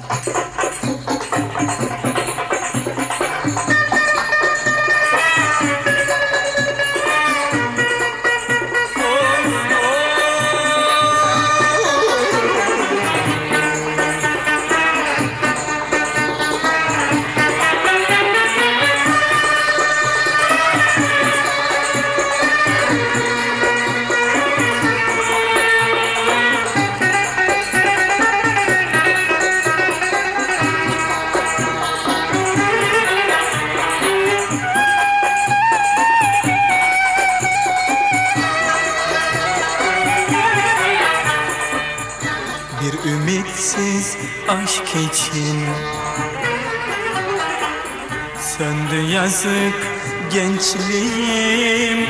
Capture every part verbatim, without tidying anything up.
Bir ümitsiz aşk için söndü yazık gençliğim.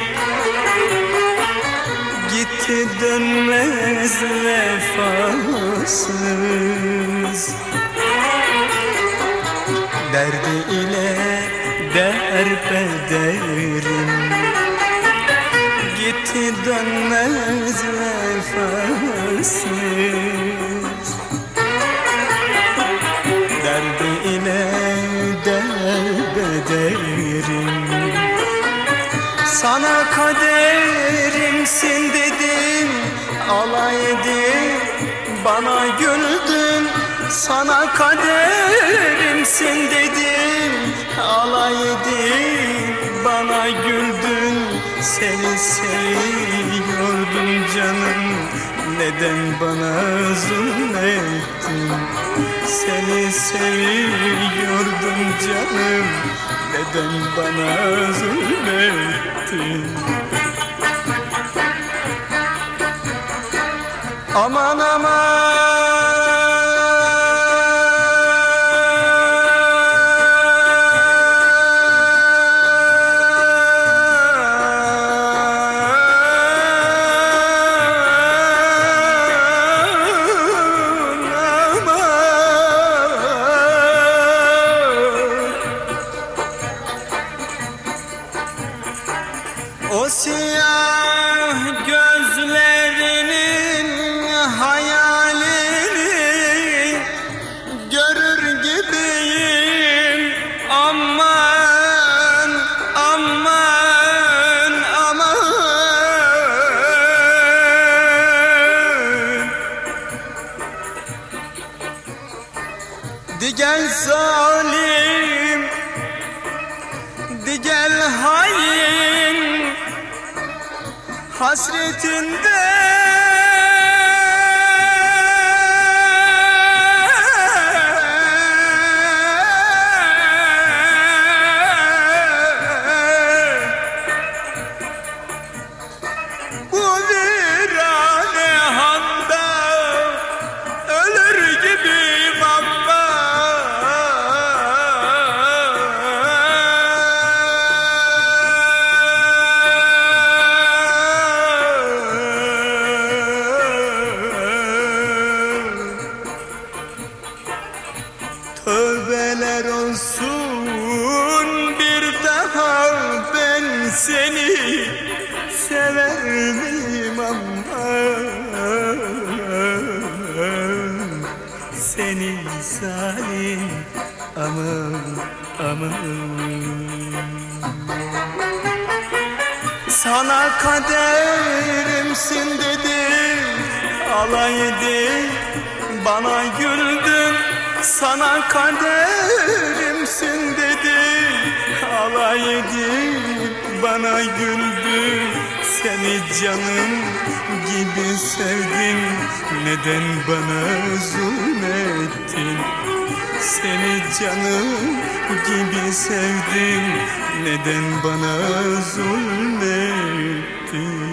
Gitti dönmez vefasız, derdi ile derbederim. Gitti dönmez vefasız, derdi ile derbederim. Sana kaderimsin dedim, alay edip bana güldün. Sana kaderimsin dedim, alay edip bana güldün. Seni seviyordum canım, neden bana zulmettin? Seni seviyordum canım, neden bana zulmettin? Aman aman, o siyah gözlerinin hayalini görür gibiyim. Aman, aman, aman. Di gel zalim, di gel hain, hasretinde bu virane handa ölür gibiyim amma. Tövbeler olsun, bir daha ben seni sever miyim aman? Seni zalim, aman aman. Sana kaderimsin dedim, alay edip bana güldün. Sana kaderimsin dedim, alay edip bana güldün. Seni canım gibi sevdim, neden bana zulmettin? Seni canım gibi sevdim, neden bana zulmettin?